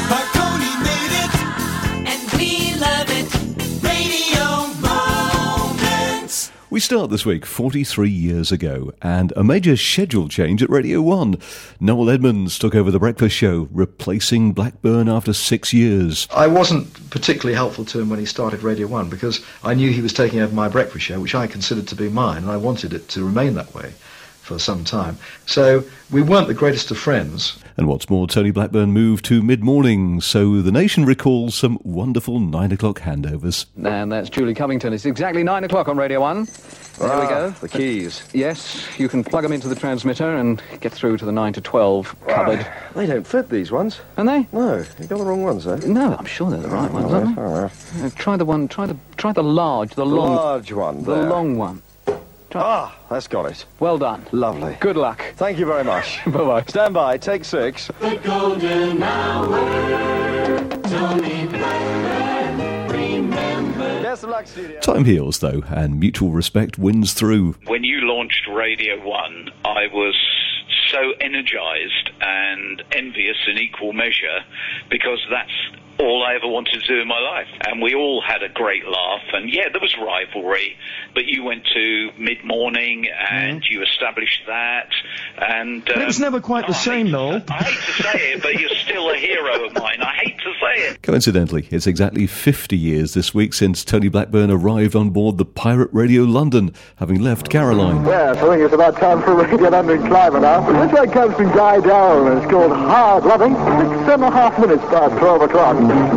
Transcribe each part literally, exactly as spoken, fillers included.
Marconi made it, and we love it. Radio Moments. We start this week forty-three years ago, and a major schedule change at Radio one. Noel Edmonds took over the breakfast show, replacing Blackburn after six years. I wasn't particularly helpful to him when he started Radio one because I knew he was taking over my breakfast show, which I considered to be mine, and I wanted it to remain that way for some time. So we weren't the greatest of friends. And what's more, Tony Blackburn moved to mid-morning, so the nation recalls some wonderful nine o'clock handovers. And that's Julie Covington. It's exactly nine o'clock on Radio one. There ah, we go. The keys. Yes, you can plug them into the transmitter and get through to the nine to twelve cupboard. Ah, they don't fit, these ones. And they? No, you got the wrong ones, eh? No, I'm sure they're the right ones, all aren't right, they? all right. Uh, try the one, try the, try the large, the, The long... large one The there. long one. Ah, that's got it. Well done. Lovely. Good luck. Thank you very much. Bye-bye. Stand by, take six. The golden hour, Tony Blackburn, remember. Best of luck, studio. Time heals, though, and mutual respect wins through. When you launched Radio one, I was so energised and envious in equal measure because that's all I ever wanted to do in my life. And we all had a great laugh, and yeah, there was rivalry, but you went to mid-morning and mm. you established that, and... Um, it was never quite the same, Noel. I hate to say it, but you're still a hero of mine. I hate to say it. Coincidentally, it's exactly fifty years this week since Tony Blackburn arrived on board the Pirate Radio London, having left Caroline. Yes, I think it's about time for Radio London Climber now. This one comes from Guy Darrell, and it's called Hard Loving. Six and a half minutes past twelve o'clock.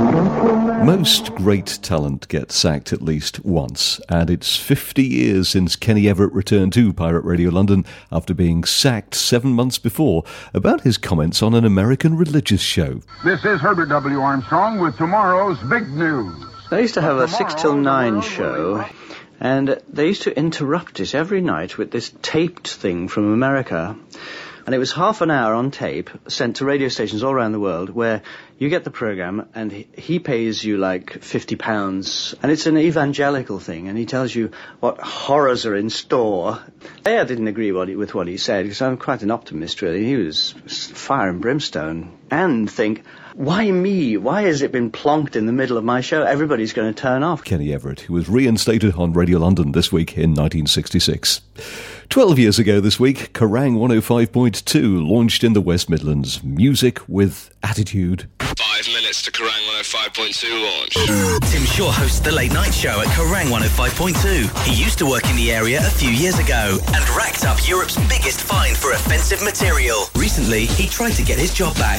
Most great talent gets sacked at least once, and it's fifty years since Kenny Everett returned to Pirate Radio London after being sacked seven months before about his comments on an American religious show. This is Herbert W. Armstrong with tomorrow's big news. They used to have a six till nine show, and they used to interrupt it every night with this taped thing from America. And it was half an hour on tape sent to radio stations all around the world where you get the programme and he, he pays you like fifty pounds. And it's an evangelical thing, and he tells you what horrors are in store. I didn't agree what he, with what he said because I'm quite an optimist, really. He was fire and brimstone. And think, why me? Why has it been plonked in the middle of my show? Everybody's going to turn off. Kenny Everett, who was reinstated on Radio London this week in nineteen sixty-six. Twelve years ago this week, Kerrang one oh five point two launched in the West Midlands. Music with attitude. Five minutes to Kerrang one oh five point two launch. Tim Shaw hosts the late night show at Kerrang one oh five point two. He used to work in the area a few years ago and racked up Europe's biggest fine for offensive material. Recently, he tried to get his job back.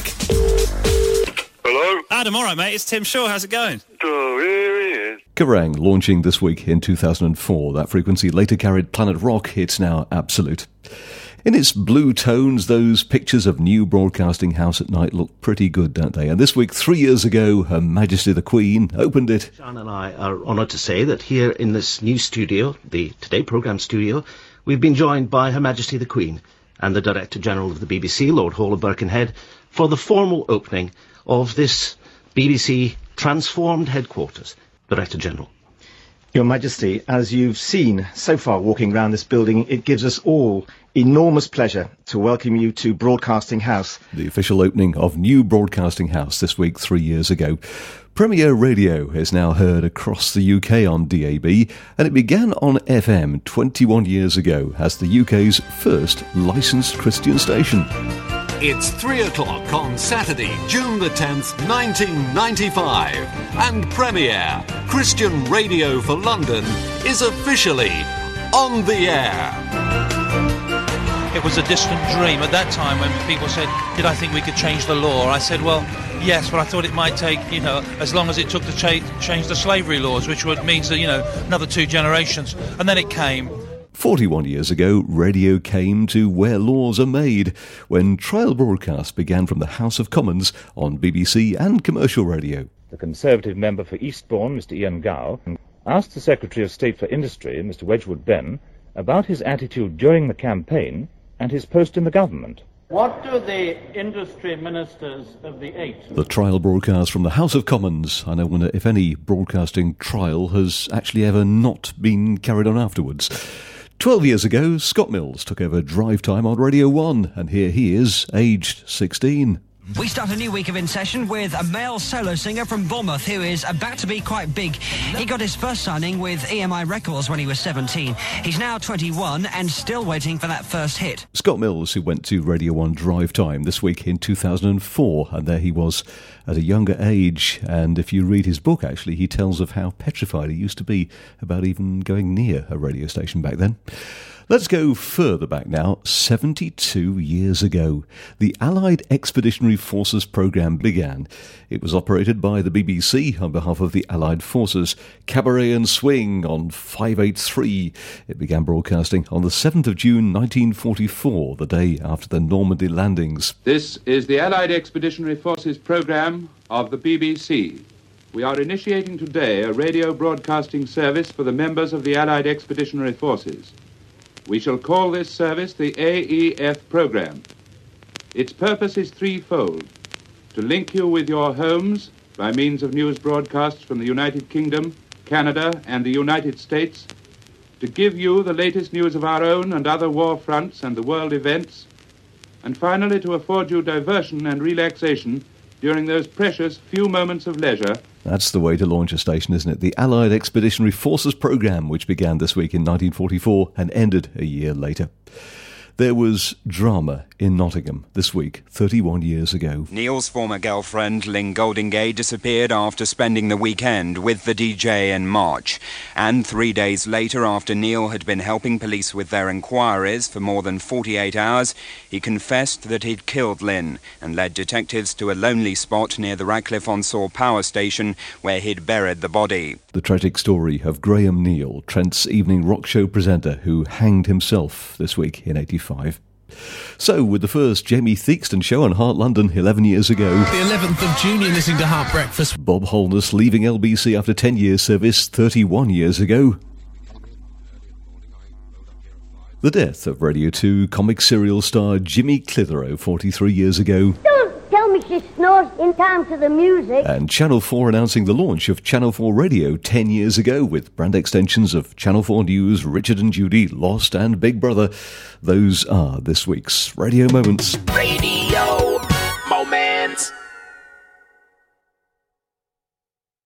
Hello? Adam, all right, mate. It's Tim Shaw. How's it going? Oh, here he is. Kerrang launching this week in two thousand four. That frequency later carried Planet Rock. It's now Absolute. In its blue tones, those pictures of new broadcasting house at night look pretty good, don't they? And this week, three years ago, Her Majesty the Queen opened it. Sean and I are honoured to say that here in this new studio, the Today programme studio, we've been joined by Her Majesty the Queen and the Director General of the B B C, Lord Hall of Birkenhead, for the formal opening of this B B C transformed headquarters. Director General. Your Majesty, as you've seen so far walking around this building, it gives us all enormous pleasure to welcome you to Broadcasting House. The official opening of new Broadcasting House this week, three years ago. Premier Radio is now heard across the U K on D A B, and it began on F M twenty-one years ago as the U K's first licensed Christian station. It's three o'clock on Saturday, June the tenth, nineteen ninety-five, and Premier, Christian Radio for London, is officially on the air. It was a distant dream at that time when people said, did I think we could change the law? I said, well, yes, but I thought it might take, you know, as long as it took to cha- change the slavery laws, which would means that, you know, another two generations. And then it came. forty-one years ago, radio came to where laws are made, when trial broadcasts began from the House of Commons on B B C and commercial radio. The Conservative member for Eastbourne, Mister Ian Gow, asked the Secretary of State for Industry, Mister Wedgwood Benn, about his attitude during the campaign and his post in the government. What do the industry ministers of the eight... The trial broadcast from the House of Commons. I now wonder if any broadcasting trial has actually ever not been carried on afterwards. Twelve years ago, Scott Mills took over drive time on Radio one, and here he is, aged sixteen. We start a new week of In Session with a male solo singer from Bournemouth who is about to be quite big. He got his first signing with E M I Records when he was seventeen. He's now twenty-one and still waiting for that first hit. Scott Mills, who went to Radio one Drive Time this week in two thousand four, and there he was at a younger age. And if you read his book, actually, he tells of how petrified he used to be about even going near a radio station back then. Let's go further back now. seventy-two years ago, the Allied Expeditionary Forces programme began. It was operated by the B B C on behalf of the Allied Forces. Cabaret and Swing on five eighty-three. It began broadcasting on the seventh of June nineteen forty-four, the day after the Normandy landings. This is the Allied Expeditionary Forces programme of the B B C. We are initiating today a radio broadcasting service for the members of the Allied Expeditionary Forces. We shall call this service the A E F program. Its purpose is threefold: to link you with your homes by means of news broadcasts from the United Kingdom, Canada, and the United States, to give you the latest news of our own and other war fronts and the world events, and finally to afford you diversion and relaxation during those precious few moments of leisure. That's the way to launch a station, isn't it? The Allied Expeditionary Forces programme, which began this week in nineteen forty-four and ended a year later. There was drama in Nottingham this week, thirty-one years ago. Neil's former girlfriend, Lynn Goldingay, disappeared after spending the weekend with the D J in March. And three days later, after Neil had been helping police with their inquiries for more than forty-eight hours, he confessed that he'd killed Lynn and led detectives to a lonely spot near the Ratcliffe-on-Soar power station where he'd buried the body. The tragic story of Graham Neil, Trent's evening rock show presenter, who hanged himself this week in eighty-five. So, with the first Jamie Theakston show on Heart London eleven years ago. The eleventh of June, you're listening to Heart Breakfast. Bob Holness leaving L B C after ten years service thirty-one years ago. The death of Radio two comic serial star Jimmy Clitheroe forty-three years ago. Don't tell me she snores in time to the music. And Channel four announcing the launch of Channel four Radio ten years ago with brand extensions of Channel four News, Richard and Judy, Lost and Big Brother. Those are this week's Radio Moments. Radio